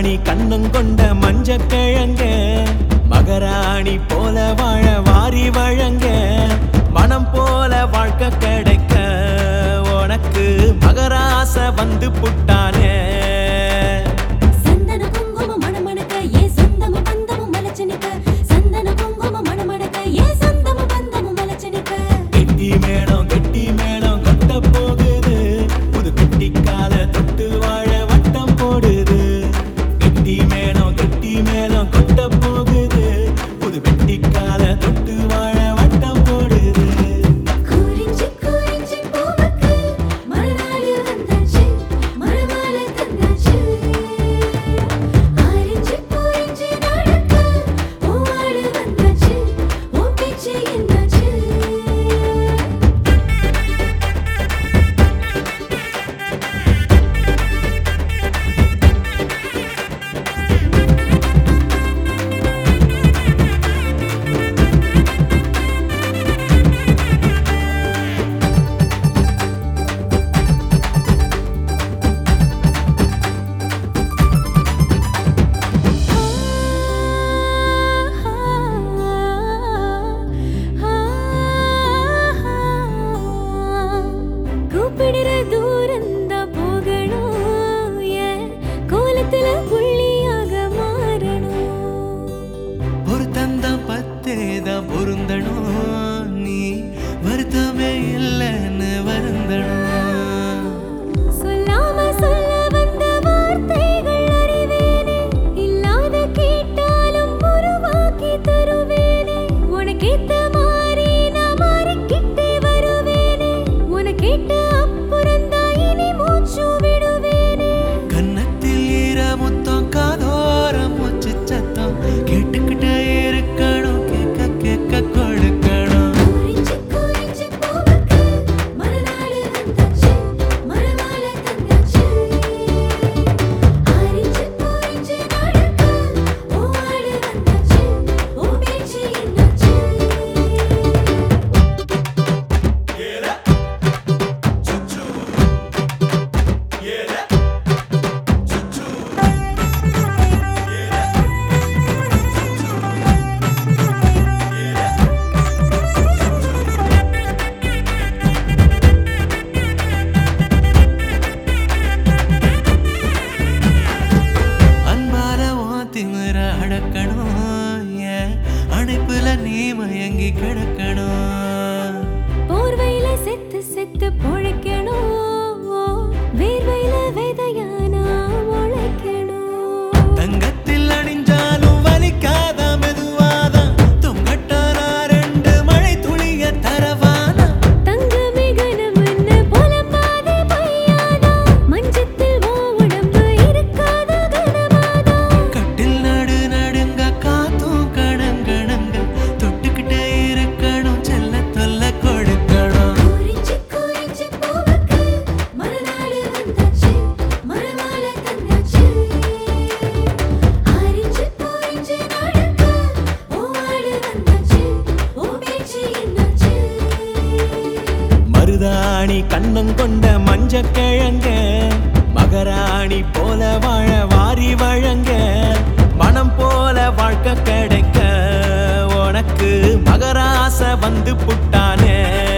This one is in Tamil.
மருதாணி கண்ணம் கொண்ட மஞ்சக்கிழங்க மகராணி போல வாழ வாரி வழங்க மனம் போல வாழ்க்கை கிடைக்க உனக்கு மகராச வந்து புட்டானே சந்தன குங்குமம் மணமணக்க ஏ சொந்தமும் பந்தமும் மலச்சனிக்க சந்தன குங்குமம் மணமணக்க ஏ சொந்தமும் பந்தமும் மலச்சனிக்க கெட்டி மேளம் கொட்ட போகுது புது குட்டிக்கால தொட்டு வாழ வட்டம் போடுது கெட்டி மேளம் கொட்ட போகுது புது வெட்டிக்கால தொட்டு வாழ வட்டம் போடுது குறிஞ்சி குறிஞ்சி பூவுக்கு மறுநாள் வந்தாச்சு மறுமாலை தந்தாச்சு ஆரிஞ்சி குறிஞ்சி நாளுக்கு பூவாடு வந்தாச்சு ஓ பேச்சு என்னாச்சு கூப்பிடுற தூரந்தா போகணும் ஏன் கோலத்துல புள்ளியாக மாறணும் ஒரு தந்தம் பத்தேதான் பொருந்தணும் நீ வருத்தமே இல்லைன்னு வருந்தணும் சொல்லாம சொல்ல வந்த வார்த்தைகள் அறிவேனே இல்லாத கேட்டாலும் உருவாக்கி தருவேனே உனக்கேத்த மாதிரி நான் மாறிக்கிட்டே வருவேனே உனக்கேட்ட அப்புறந்தான் இனி மூச்சு விடுவேனே கன்னத்தில் ஈர முத்தம் காதோரம் மூச்சு சத்தம் கேட்டுக்கிட்டே இருக்கணும் கேட்க கொடுக்கணும் குறிஞ்சி குறிஞ்சி பூவுக்கு மறுநாள் வந்தாச்சு மறுமாலை தந்தாச்சு ஆரிஞ்சி குறிஞ்சி நாளுக்கு பூவாடு வந்தாச்சு ஓ பேச்சு என்னாச்சு அன்பால உன் திமிர அடக்கணும் ஏன் அணைப்புல நீ மயங்கி கிடக்கணும் போர்வையில செத்து செத்து பொழைக்கணும் வேர்வையில விதையானா முளைக்கணும் தங்கத்தில் அணிஞ்சாலும் வலிக்காத மெதுவாதான் தொங்கட்டானா ரெண்டு மழை துளிய தரவானா தங்கமே கனமன்னு புலம்பாதே பையாதா மஞ்சத்தில் ஓ உடம்பு இருக்காத கனமாதா கட்டில் நடுங்க காத்தும் கணங்கணங்க தொட்டுக்கிட்டே இருக்கணும் செல்ல தொல்ல கொடுக்கணும் குறிஞ்சி குறிஞ்சி பூவுக்கு மறுநாள் வந்தாச்சு மறுமாலை தந்தாச்சு ஆரிஞ்சி குறிஞ்சி நாளுக்கு பூவாடு வந்தாச்சு ஓ பேச்சு என்னாச்சு மருதாணி கண்ணம் கொண்ட மஞ்சக்கிழங்க மகராணி போல வாழ வாரி வழங்க மனம் போல வாழ்க்கை கிடைக்க உனக்கு மகராச வந்து புட்டானே